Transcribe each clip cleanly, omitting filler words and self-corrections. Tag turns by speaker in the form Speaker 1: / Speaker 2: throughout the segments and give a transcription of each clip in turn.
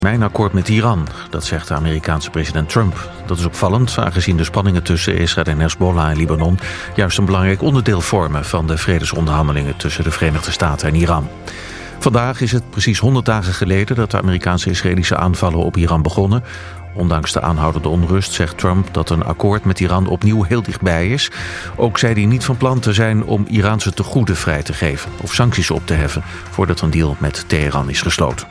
Speaker 1: Mijn akkoord met Iran, dat zegt de Amerikaanse president Trump. Dat is opvallend, aangezien de spanningen tussen Israël en Hezbollah en Libanon juist een belangrijk onderdeel vormen van de vredesonderhandelingen tussen de Verenigde Staten en Iran. Vandaag is het precies 100 dagen geleden dat de Amerikaanse-Israëlische aanvallen op Iran begonnen. Ondanks de aanhoudende onrust zegt Trump dat een akkoord met Iran opnieuw heel dichtbij is. Ook zei hij niet van plan te zijn om Iraanse tegoeden vrij te geven of sancties op te heffen voordat een deal met Teheran is gesloten.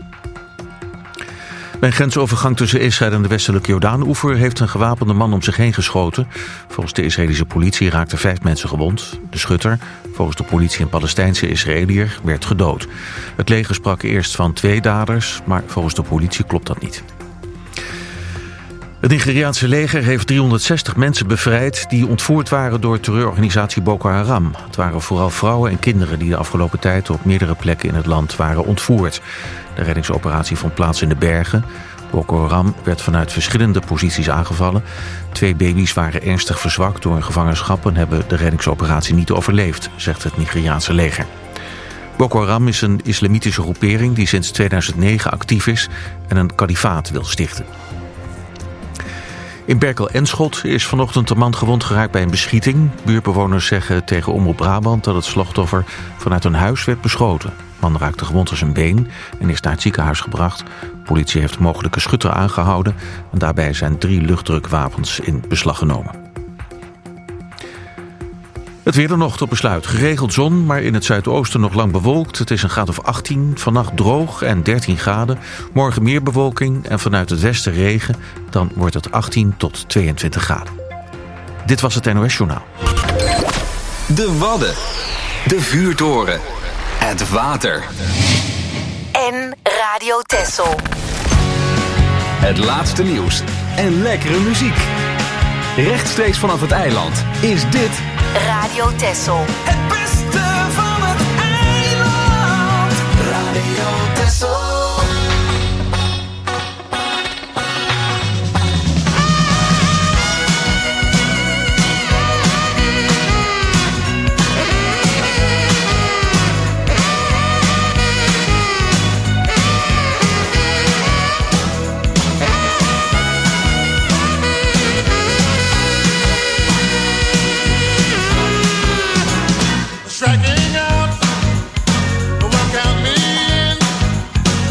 Speaker 1: Bij een grensovergang tussen Israël en de westelijke Jordaan-oever heeft een gewapende man om zich heen geschoten. Volgens de Israëlische politie raakten 5 mensen gewond. De schutter, volgens de politie een Palestijnse Israëliër, werd gedood. Het leger sprak eerst van 2 daders, maar volgens de politie klopt dat niet. Het Nigeriaanse leger heeft 360 mensen bevrijd die ontvoerd waren door terreurorganisatie Boko Haram. Het waren vooral vrouwen en kinderen die de afgelopen tijd op meerdere plekken in het land waren ontvoerd. De reddingsoperatie vond plaats in de bergen. Boko Haram werd vanuit verschillende posities aangevallen. 2 baby's waren ernstig verzwakt door een gevangenschap en hebben de reddingsoperatie niet overleefd, zegt het Nigeriaanse leger. Boko Haram is een islamitische groepering die sinds 2009 actief is en een kalifaat wil stichten. In Berkel-Enschot is vanochtend een man gewond geraakt bij een beschieting. Buurtbewoners zeggen tegen Omroep Brabant dat het slachtoffer vanuit een huis werd beschoten. De man raakte gewond aan zijn been en is naar het ziekenhuis gebracht. De politie heeft mogelijke schutter aangehouden en daarbij zijn 3 luchtdrukwapens in beslag genomen. Het weer dan nog tot besluit. Geregeld zon, maar in het zuidoosten nog lang bewolkt. Het is een graad of 18, vannacht droog en 13 graden. Morgen meer bewolking en vanuit het westen regen. Dan wordt het 18 tot 22 graden. Dit was het NOS Journaal.
Speaker 2: De Wadden. De vuurtoren. Het water.
Speaker 3: En Radio Texel.
Speaker 2: Het laatste nieuws en lekkere muziek. Rechtstreeks vanaf het eiland is dit
Speaker 3: Radio Texel.
Speaker 4: Het beste van het eiland. Radio Texel.
Speaker 5: Striking out, work out me in.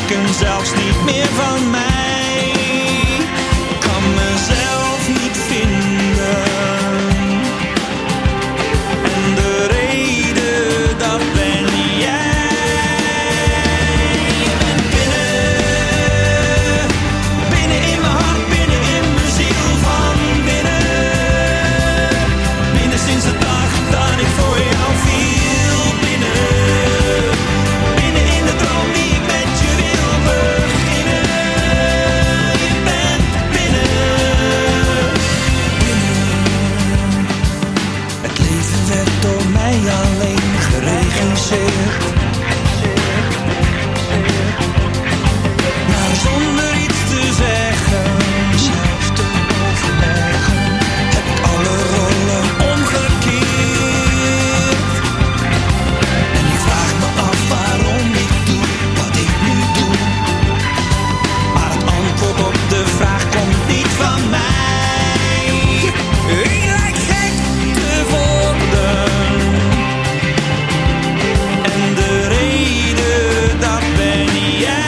Speaker 4: denken zelfs niet meer van mij. Kan mezelf niet vinden. En de reden, dat ben jij. Je bent binnen, binnen in mijn hart, binnen in mijn ziel, van binnen. Binnen sinds de dag dat ik voor jou viel, binnen. Binnen in de droom die ik met je wil beginnen. Je bent binnen, binnen. Het leven werd door mij alleen geregisseerd. Maar zonder iets te zeggen, zelf te overleggen, heb ik alle rollen omgekeerd. En ik vraag me af waarom ik doe wat ik nu doe. Maar het antwoord op de vraag komt niet van mij. Ik lijk gek te worden. En de reden, dat ben jij.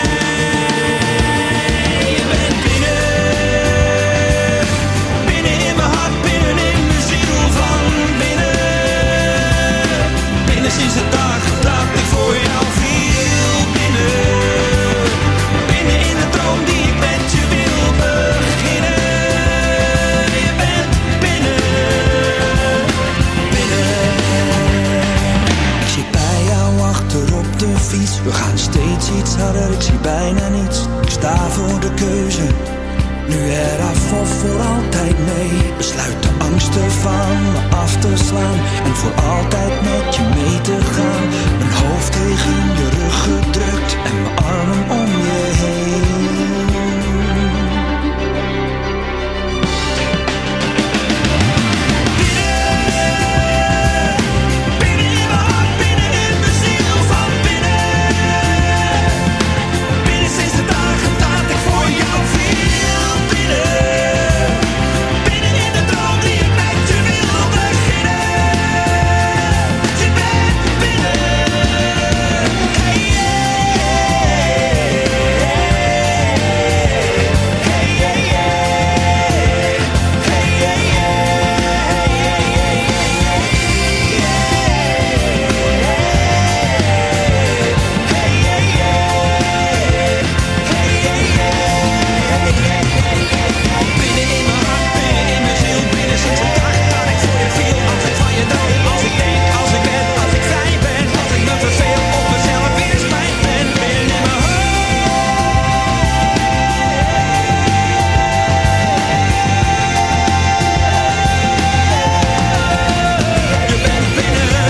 Speaker 4: Je bent binnen, binnen in mijn hart, binnen in mijn ziel, van binnen. Binnen sinds de dag dat ik voor jou viel, binnen. Binnen in de droom die ik met je wil beginnen. Je bent binnen, binnen. Ik zit bij jou achter op de fiets. We gaan steeds iets harder, ik zie bijna niets. Ik sta voor de keuze, nu eraf of voor altijd mee. Besluit de angsten van me af te slaan en voor altijd met je mee te gaan. Mijn hoofd tegen je rug gedrukt en mijn armen om je heen. Binnen in mijn hart, binnen in mijn ziel, van binnen. Binnen sinds de dagen dat ik voor jou viel, binnen. Binnen in de droom die ik met je wil beginnen. Je bent binnen. Hey, binnen in mijn hart, binnen in mijn ziel, binnen sinds de dag dat ik voor je viel. Als ik van je droom, als ik denk, als ik ben, als ik vrij ben, als ik me verveel of mezelf weer spijt ben, binnen in mijn hart. Je bent binnen.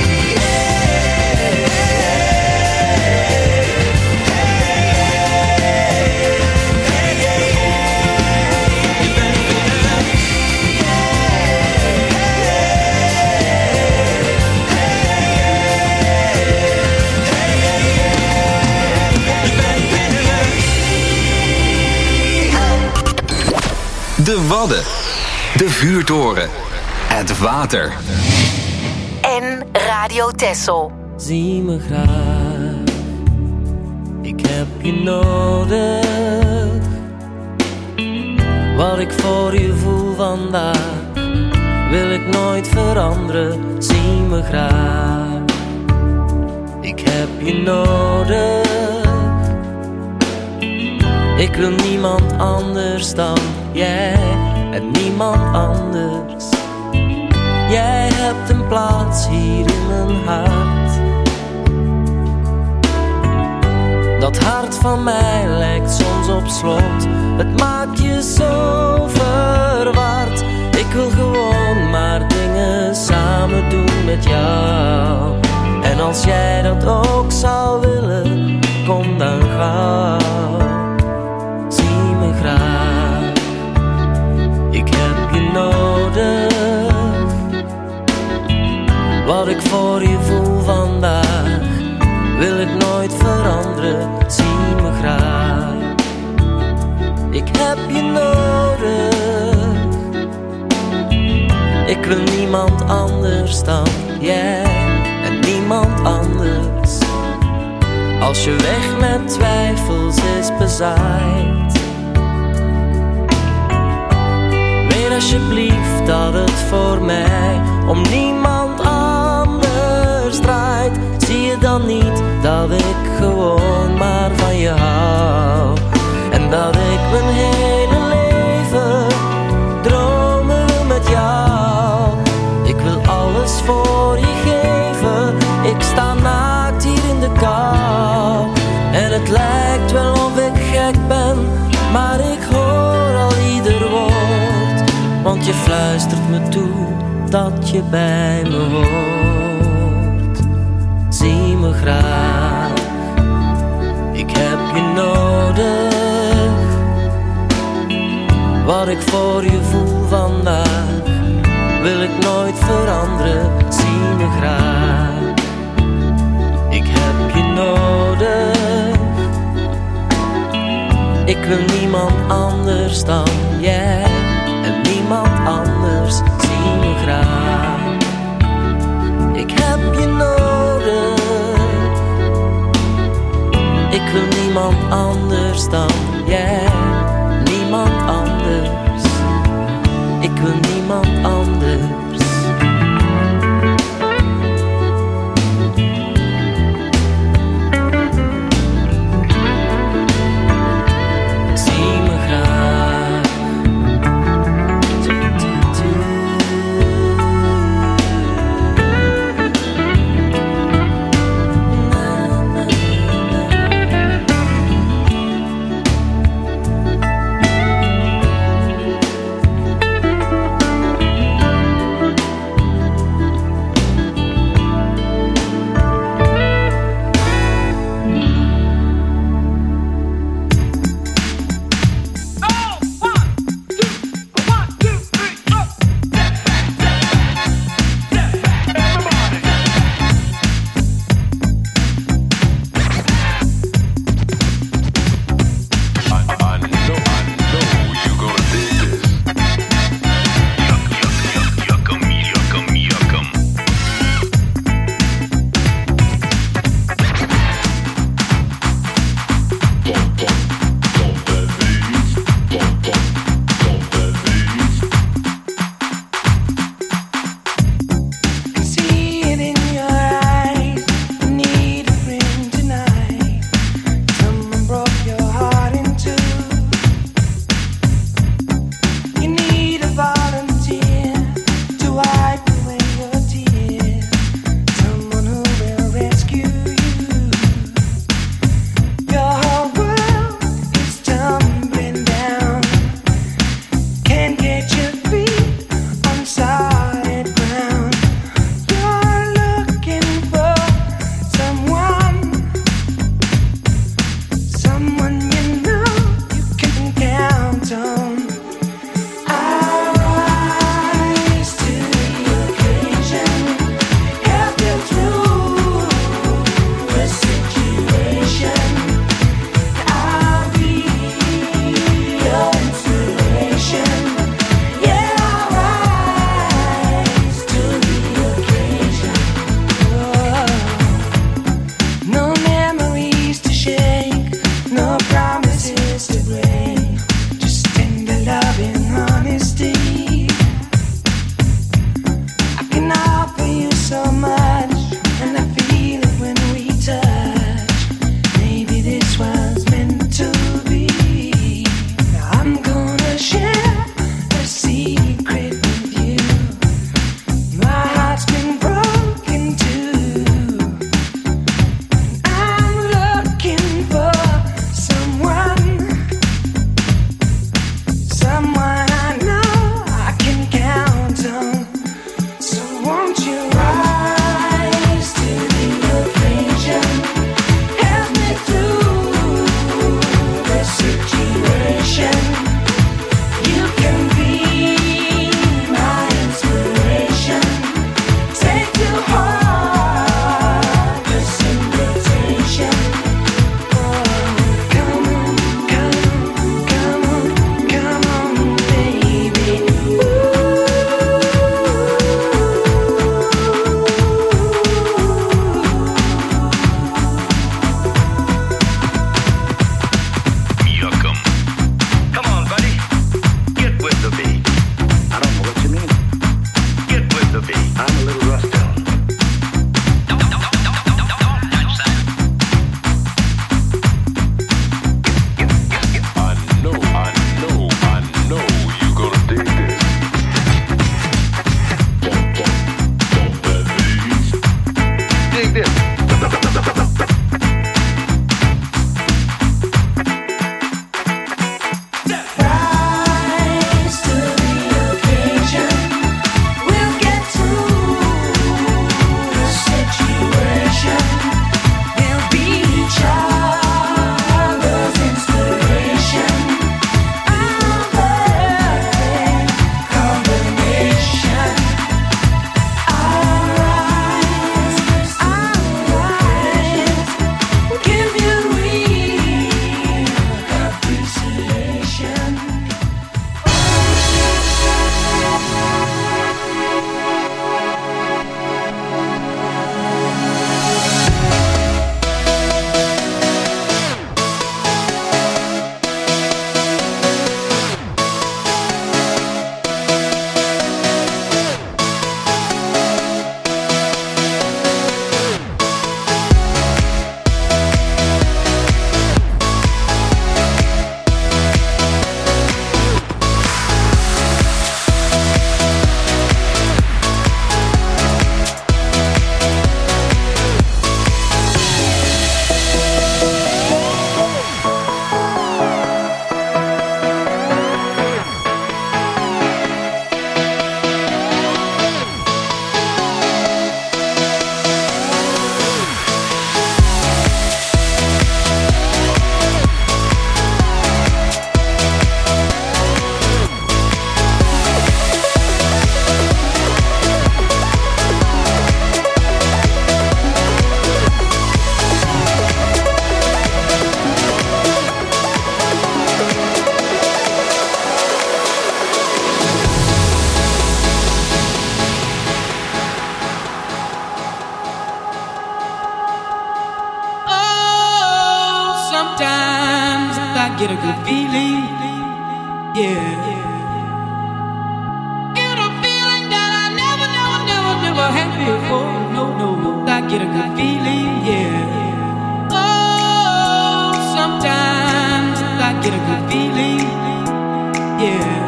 Speaker 2: De Wadden. De vuurtoren. Het water.
Speaker 3: En Radio Texel.
Speaker 5: Zie me graag, ik heb je nodig. Wat ik voor je voel vandaag, wil ik nooit veranderen. Zie me graag, ik heb je nodig. Ik wil niemand anders dan jij en niemand anders. Jij hebt een plaats hier in mijn hart. Dat hart van mij lijkt soms op slot. Het maakt je zo verward. Ik wil gewoon maar dingen samen doen met jou. En als jij dat ook zou willen, kom dan gauw. Zie me graag, ik heb je nodig. Wat ik voor je voel vandaag, wil ik nooit veranderen. Zie me graag, ik heb je nodig. Ik wil niemand anders dan jij en niemand anders. Als als je weg met twijfels is bezaaid. Weet alsjeblieft dat het voor mij om niemand anders draait. Zie je dan niet dat ik gewoon maar van je hou? En dat ik mijn hele leven dromen wil met jou. Ik wil alles voor je geven. Ik sta naakt hier in de kou. En het lijkt wel of ik gek ben, maar ik hoor al ieder woord. Want je fluistert me toe dat je bij me hoort. Zie me graag, ik heb je nodig. Wat ik voor je voel vandaag wil ik nooit veranderen. Zie me graag, ik heb je nodig. Ik wil niemand anders dan jij. En niemand anders, zie me graag. Ik heb je nodig. Ik wil niemand anders dan jij. Niemand anders. Ik wil niemand anders.
Speaker 6: this.
Speaker 7: get a good feeling, yeah. Get a feeling that I never had before. No, I get a good feeling, yeah. Oh, sometimes I get a good feeling, yeah.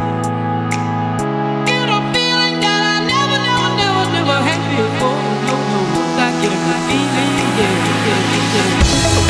Speaker 7: Get a feeling that I never had before. No, I get a good feeling, yeah.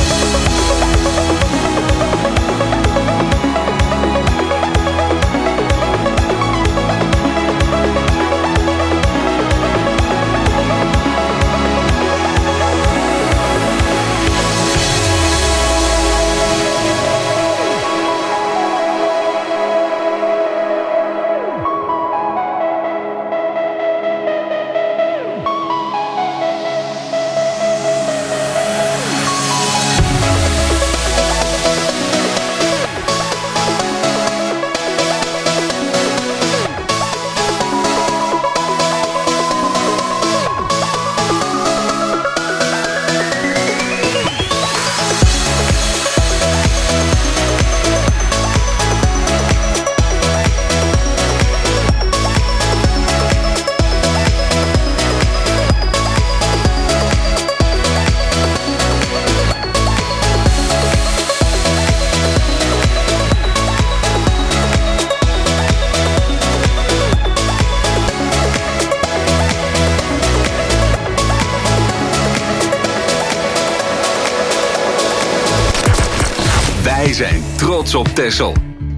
Speaker 2: Wij zijn trots op Texel.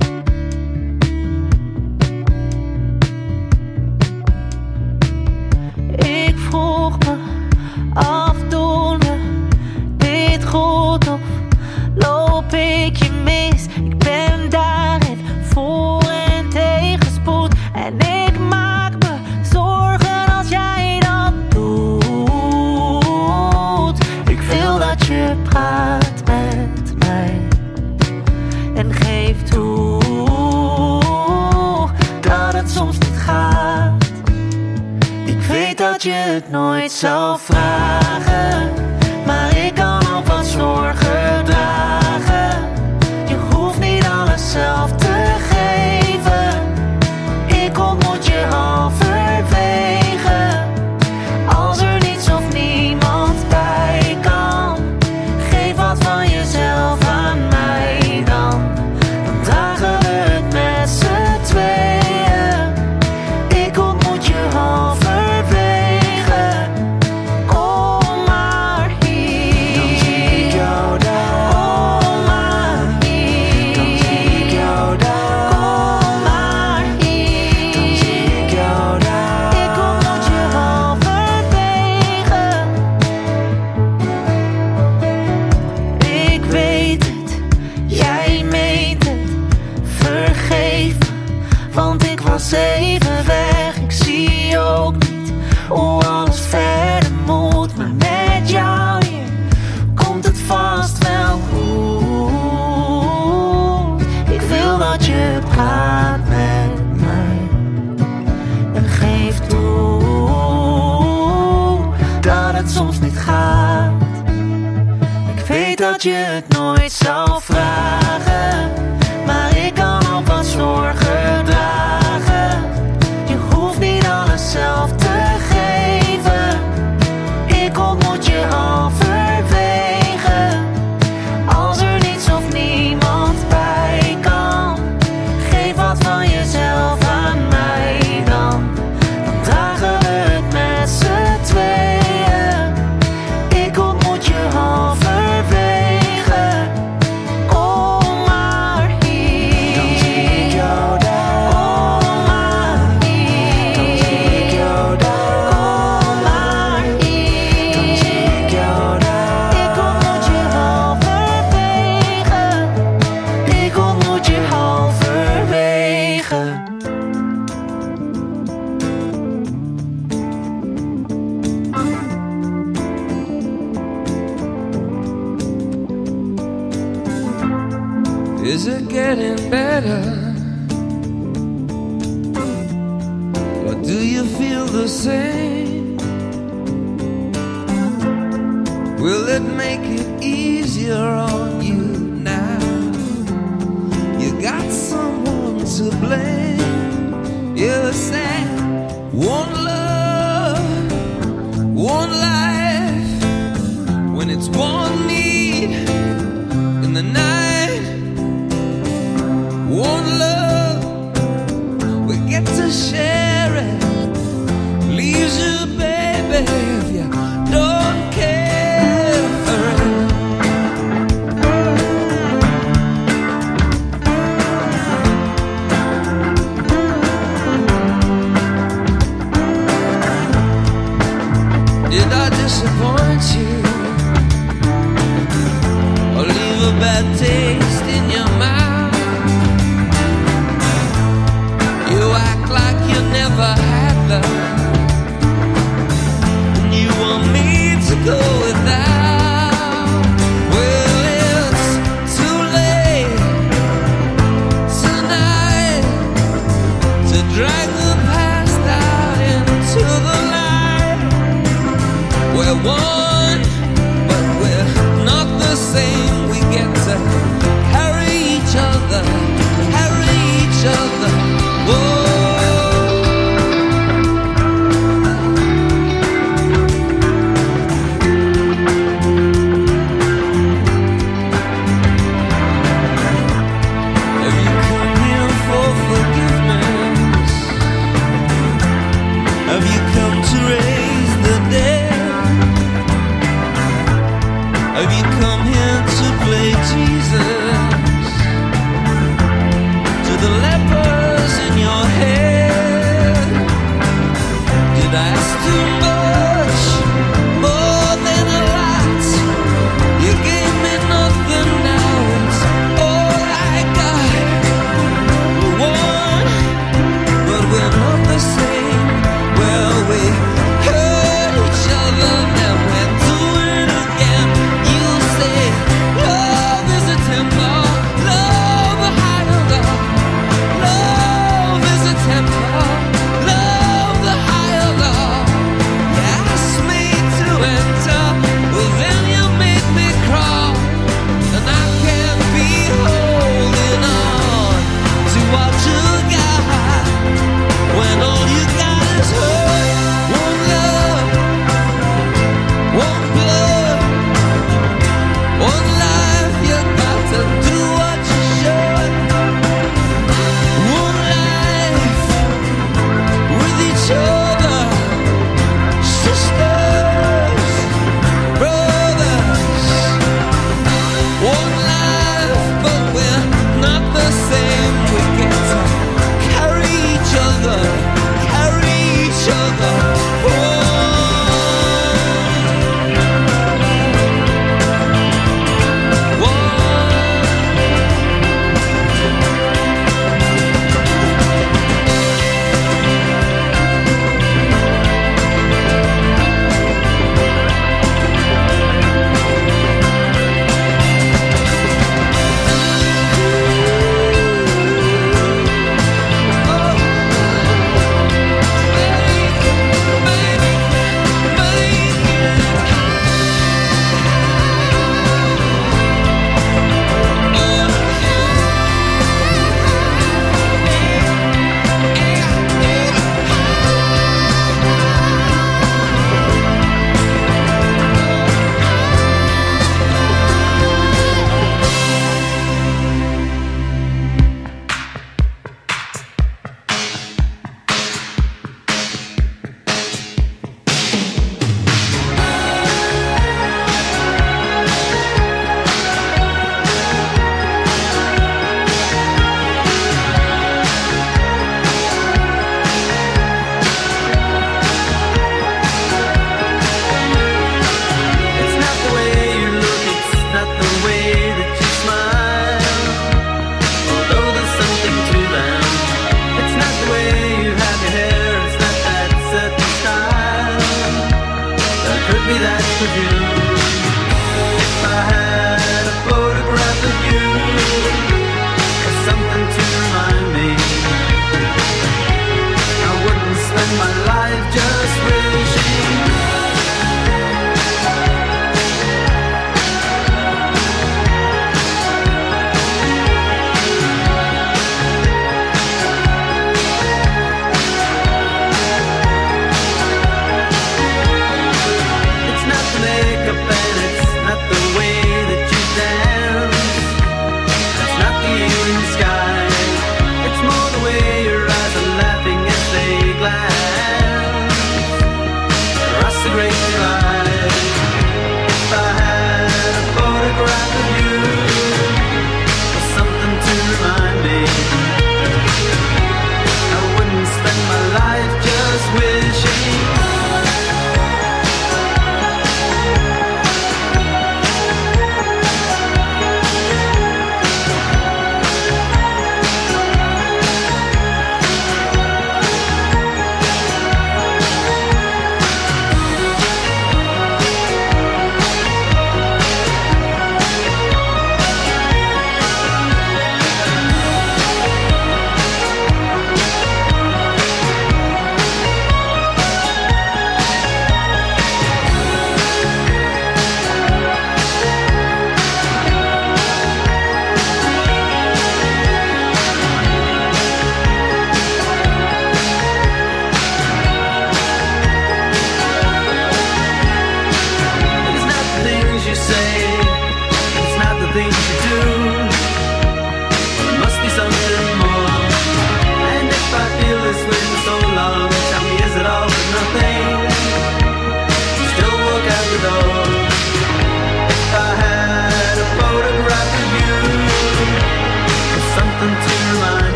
Speaker 8: Ik vroeg me af, doen we dit goed of loop ik je mis? Ik ben daarin voor en tegenspoed en ik maak me zorgen als jij dat doet. Ik wil dat je praat met mij en geef toe dat het soms niet gaat. Ik weet dat je het nooit zal vragen, maar ik kan ook wat zorgen dragen. Je hoeft niet alles zelf te geven. Ik ontmoet je halverwege. Als er niets of niemand bij kan, geef wat van jezelf aan mij dan. Dan dragen we het met z'n tweeën. Ik ontmoet je halverwege. gaat. Ik weet dat je het nooit zou vragen, maar ik kan ook wat zorgen dragen. Je hoeft niet alles zelf te geven. Ik ontmoet je halverwege. Als er niets of niemand bij kan, geef wat van jezelf aan mij dan. Dan dragen we het met z'n tweeën. Ik ontmoet je halverwege. Kom maar hier. Dan zie ik jou daar. Kom maar hier. Dan zie ik jou daar. Kom maar hier. Dan zie ik jou daar. Ik ontmoet je halverwege. Ik ontmoet je halverwege.
Speaker 7: Is it getting better? Or do you feel the same? Will it make it easier on you now? You got someone to blame. You said one love, one life. When it's one need in the night, one love, we get to share it. Leaves you, baby, if you don't care for it. Did I disappoint you or leave a bad taste in your mouth? You act like you never had love, and you want me to go without. Well, it's too late tonight to drag the past out into the light. We're one, but we're not the same. We get to carry each other, carry each other. Whoa. Have you come here for forgiveness? Have you come to raise the dead? Have you come here to play Jesus to the lepers in your head? Did I ask too much, more than a lot? You gave me nothing, now it's all I got. We're one, but we're not the same. Well, we hurt each other, then we do it again. You say love is a temper.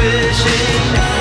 Speaker 8: decision.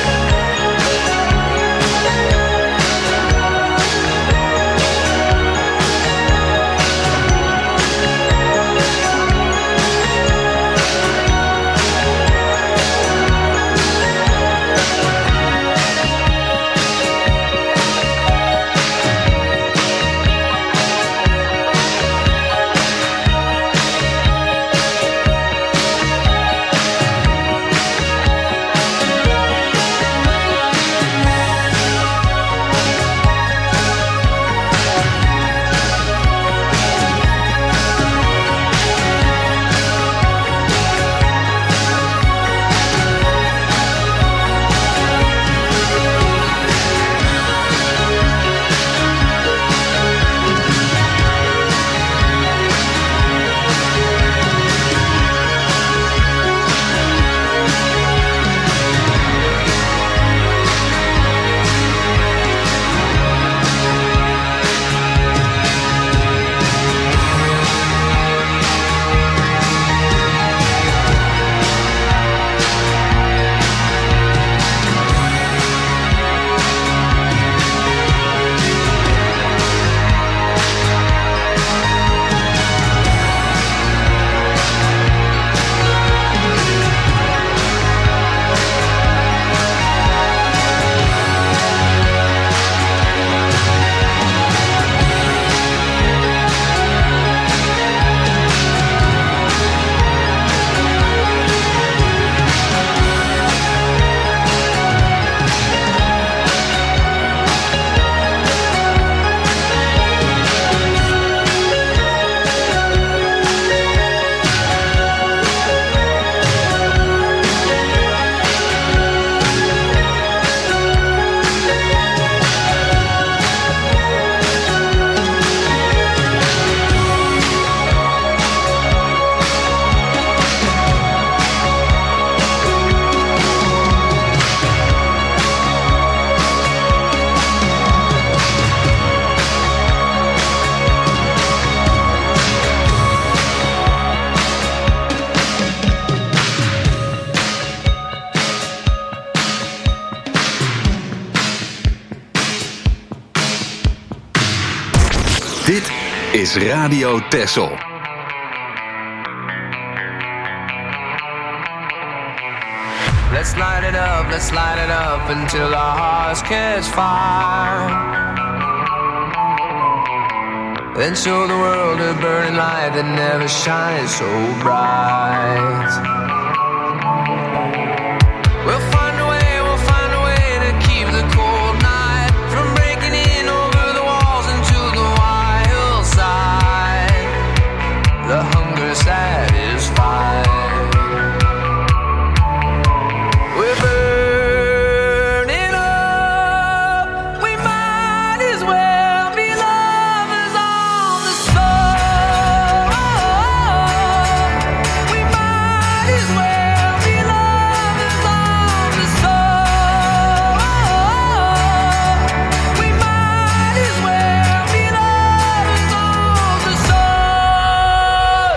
Speaker 2: Dit is Radio Texel.
Speaker 6: Let's light it up until our hearts catch fire. Then show the world a burning light that never shines so bright. We'll find a way to keep the cold night from breaking in over the walls into the wild side. The hunger satisfied. We're burning up. We might as well be lovers on the soul. We might as well be lovers on the soul. We might as well be lovers on the soul.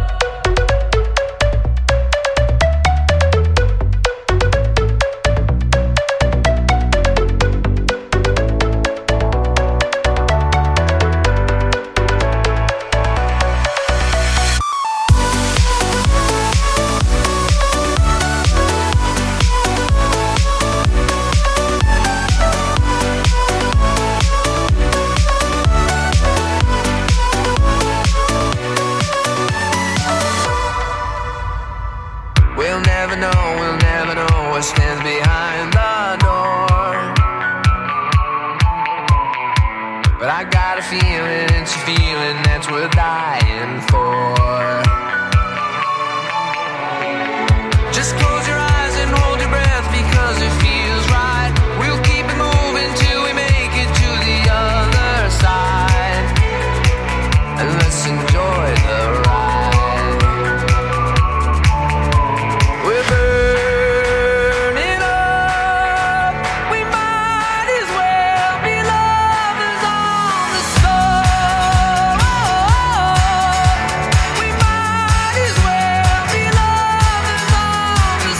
Speaker 6: We'll never know what stands behind the door. But I got a feeling, it's a feeling that's worth dying for. Just close your eyes and hold your breath because it feels right. We'll keep it moving till we make it to the other side. And let's enjoy the ride. We're burning up. We might as well be lovers on the soul. We might as well be lovers on the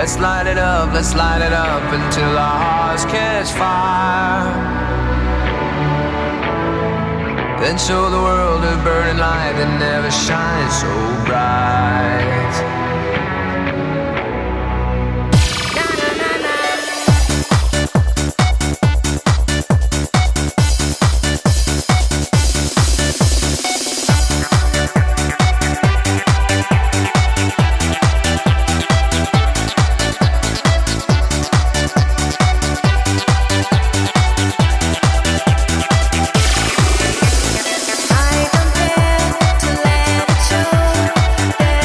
Speaker 6: Let's light it up until our hearts catch fire. Then show the world a burning light that never shines so bright.
Speaker 8: I don't dare to let it show.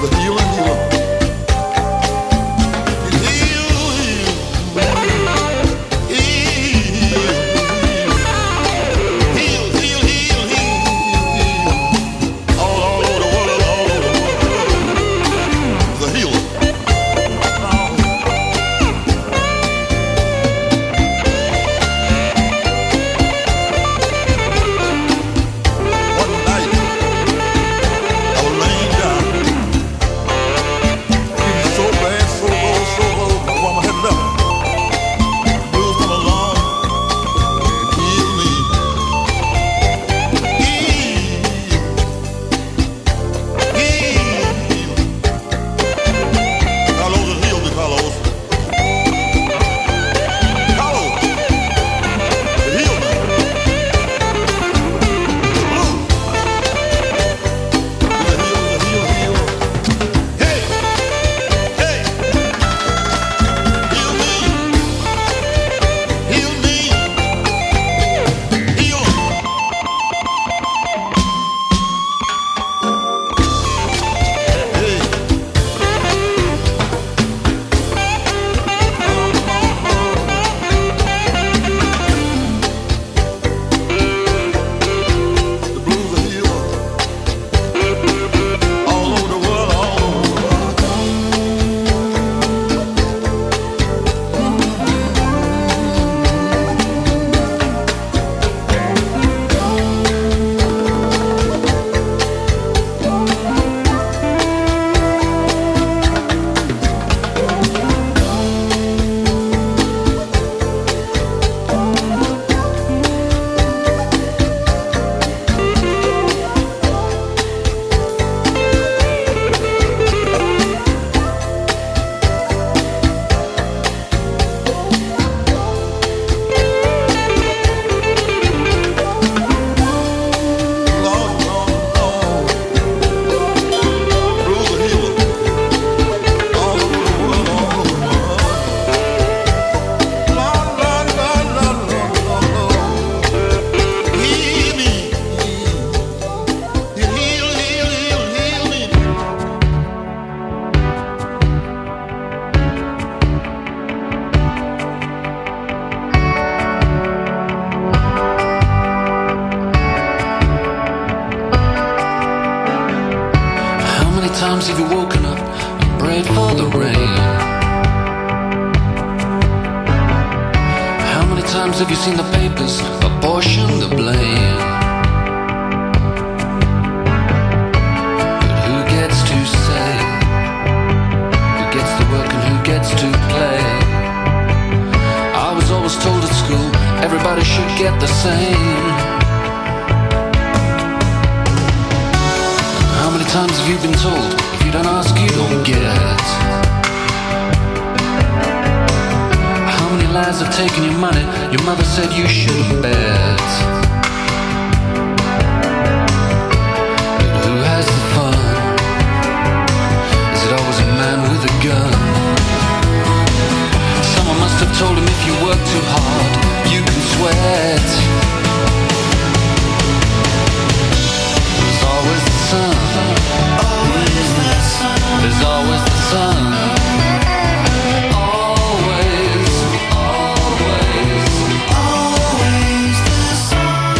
Speaker 9: times have you woken up and prayed for the rain? How many times have you seen the papers apportion the blame? But who gets to say? Who gets to work and who gets to play? I was always told at school everybody should get the same. How many times have you been told, if you don't ask, you don't get? How many lies have taken your money, your mother said you shouldn't bet? But who has the fun? Is it always a man with a gun? Someone must have told him if you work too hard, you can sweat. There's always the sun. Always the sun. There's always the sun. Always, always, always the sun.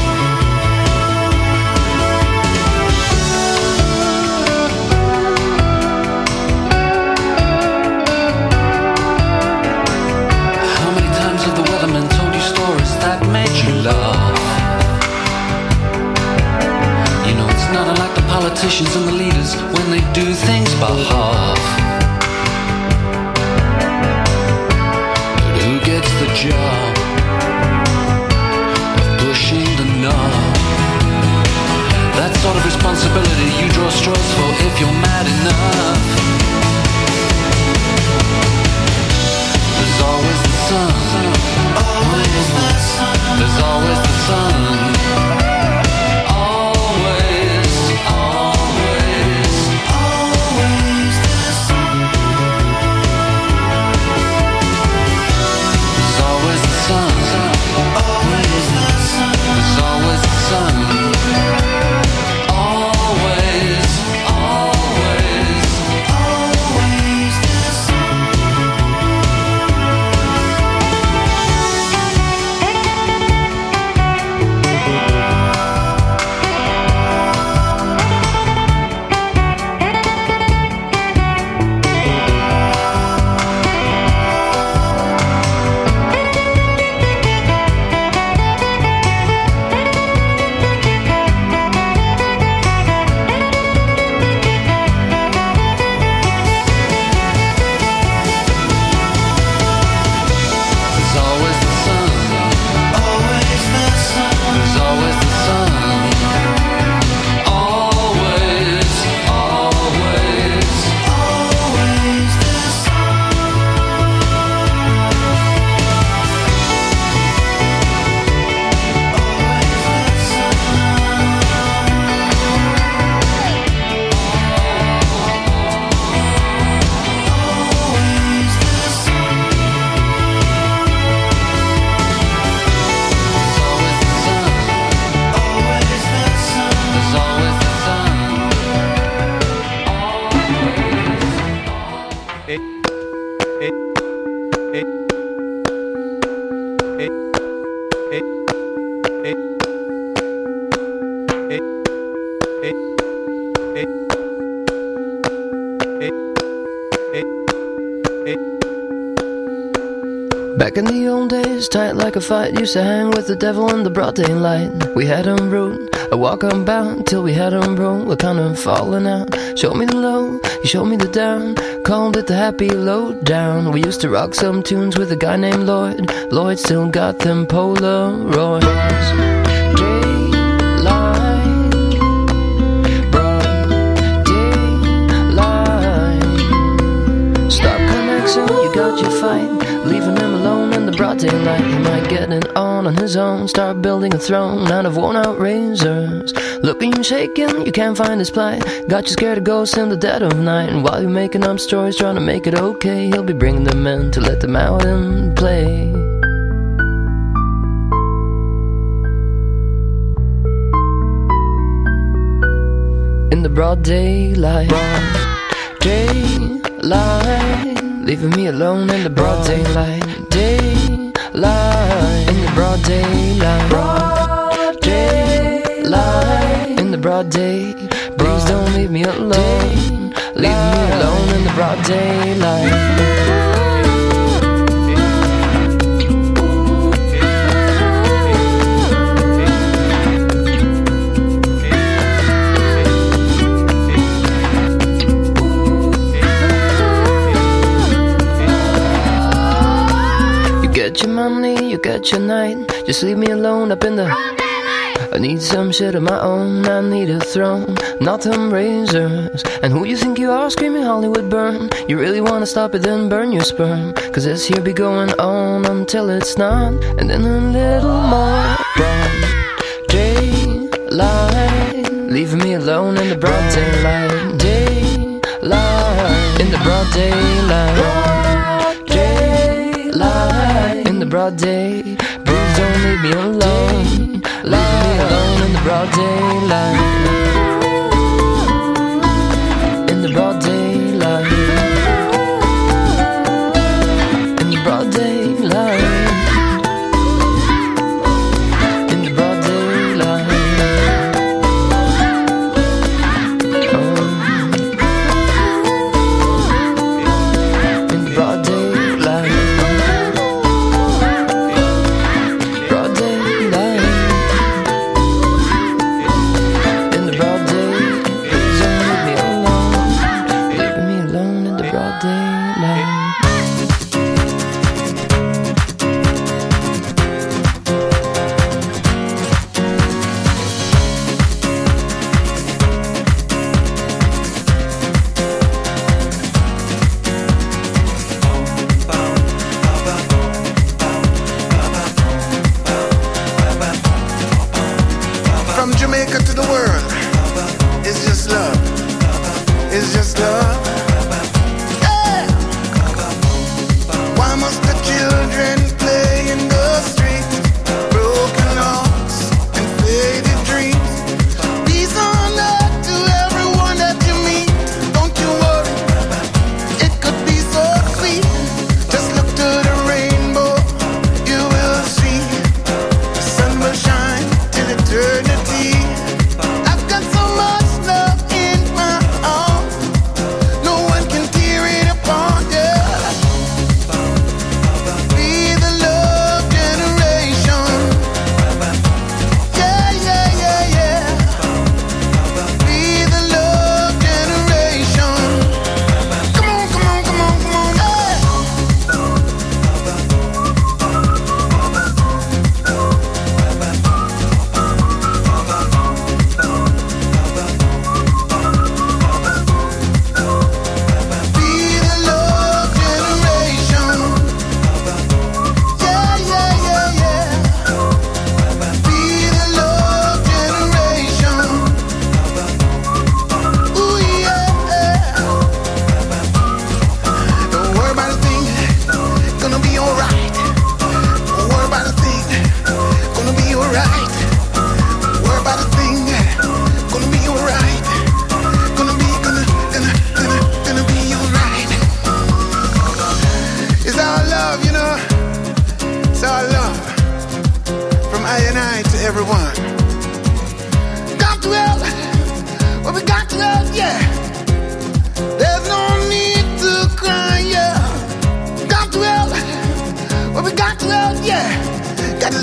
Speaker 9: How many times have the weathermen told you stories that made you laugh? You know it's not unlike the politicians and the leaders when they do things by half. But who gets the job of pushing the knob? That sort of responsibility you draw straws for if you're mad enough. There's always the sun. Always the sun. There's always the sun. Always, always,
Speaker 10: Back in the old days, tight like a fight, used to hang with the devil in the broad daylight. We had 'em brute, I walk 'em bound, till we had 'em broke, we're kind of falling out. Showed me the low, you showed me the down, called it the happy low down. We used to rock some tunes with a guy named Lloyd. Lloyd still got them Polaroids. You got your fight, leaving him alone in the broad daylight. He might get it on his own, start building a throne out of worn-out razors. Looking and shaking, you can't find his plight. Got you scared of ghosts in the dead of night. And while you're making up stories, trying to make it okay, he'll be bringing them in to let them out and play. In the broad daylight, leaving me alone in the broad daylight. Daylight, in the broad daylight. Daylight, in the broad day. Please don't leave me alone. Leave me alone in the broad daylight. Get your money, you get your night. Just leave me alone up in the I need some shit of my own. I need a throne, not them razors. And who you think you are, screaming Hollywood burn? You really wanna stop it, then burn your sperm. Cause this here be going on until it's not. And then a little more broad daylight, leaving me alone in the broad daylight. Daylight, in the broad daylight. In the broad day, please don't leave me alone. Leave me alone in the broad daylight. In the broad daylight. In the broad daylight. In the broad daylight. Oh. In the broad daylight. Broad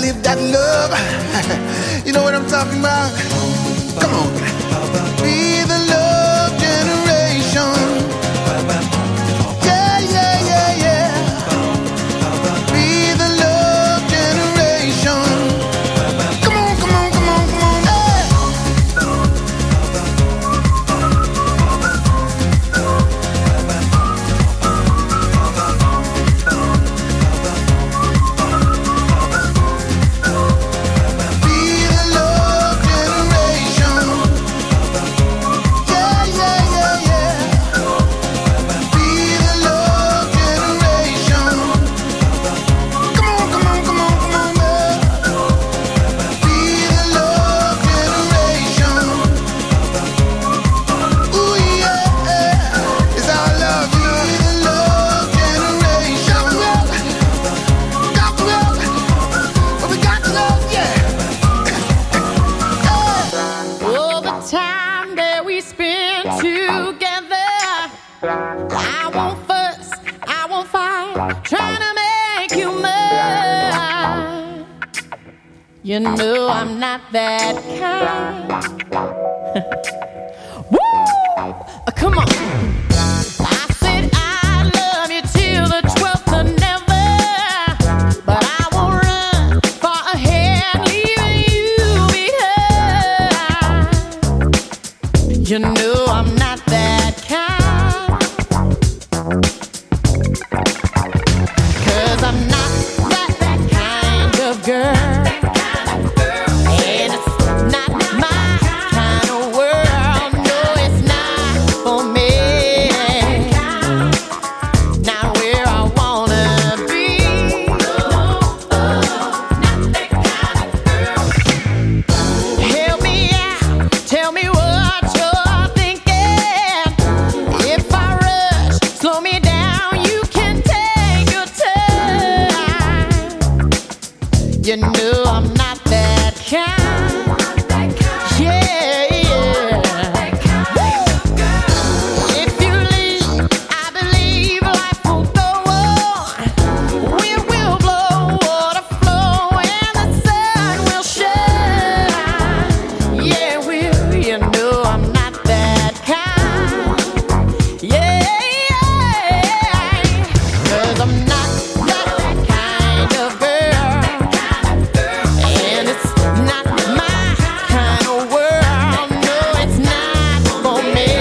Speaker 11: give that love. You know what I'm talking about? Come on. Be the love generation. Yeah, yeah, yeah, yeah. Be the love generation. Come on, come on, come on, come on. Hey. Be the love generation. Yeah, yeah, yeah, yeah. Be the love generation. Come on, come on, come on, come on, girl. Be the love generation. Ooh, yeah. It's our love. Be the love generation. Got to love. But we got to love, yeah.
Speaker 12: All the time that we spend together, I won't fuss, I won't fight, trying to make you mine. You know I'm not that kind. Woo! Come on. I said I love you till the 12th of never, but I won't run far ahead, leaving you behind. You know I'm not that kind, 'cause I'm not that kind of girl, and it's not my kind of world. No, it's not for me. Not where I wanna be. Help me out, tell me what you're thinking. If I rush, slow me down, you can take your time. You know I'm not that kind. Yeah, yeah. If you leave, I believe life will go on. Wind will blow, water flow, and the sun will shine. Yeah, will. You know I'm not that kind. Yeah, yeah. 'Cause I'm not that kind of girl, and it's not my kind of world. No, it's not for me.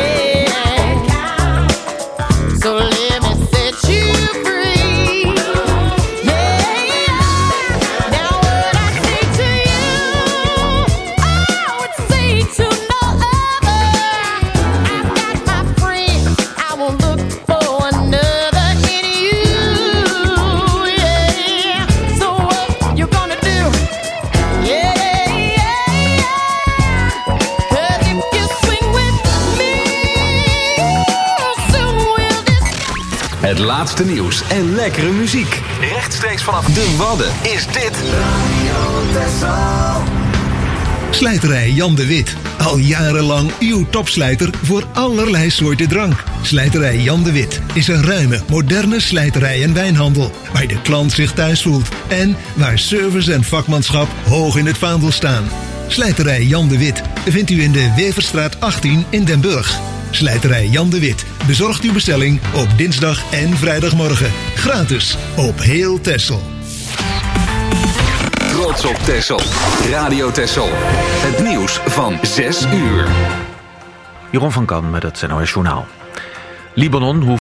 Speaker 12: So let me set you free. Yeah. Now what I say to you, I would say to no other. I've got my friends, I won't look for another in you. Yeah. So what you gonna do? Yeah, yeah, yeah. 'Cause if you swing with me, soon we'll just
Speaker 2: Het laatste nieuws en lekkere muziek. Rechtstreeks vanaf de Wadden is dit
Speaker 13: Slijterij Jan de Wit. Al jarenlang uw topslijter voor allerlei soorten drank. Slijterij Jan de Wit is een ruime, moderne slijterij en wijnhandel. Waar de klant zich thuis voelt. En waar service en vakmanschap hoog in het vaandel staan. Slijterij Jan de Wit vindt u in de Weverstraat 18 in Den Burg. Slijterij Jan de Wit bezorgt uw bestelling op dinsdag en vrijdagmorgen. Gratis op heel Texel.
Speaker 2: Trots op Texel. Radio Texel. Het nieuws van 6 uur.
Speaker 1: Jeroen van Kan met het NOS Journaal. Libanon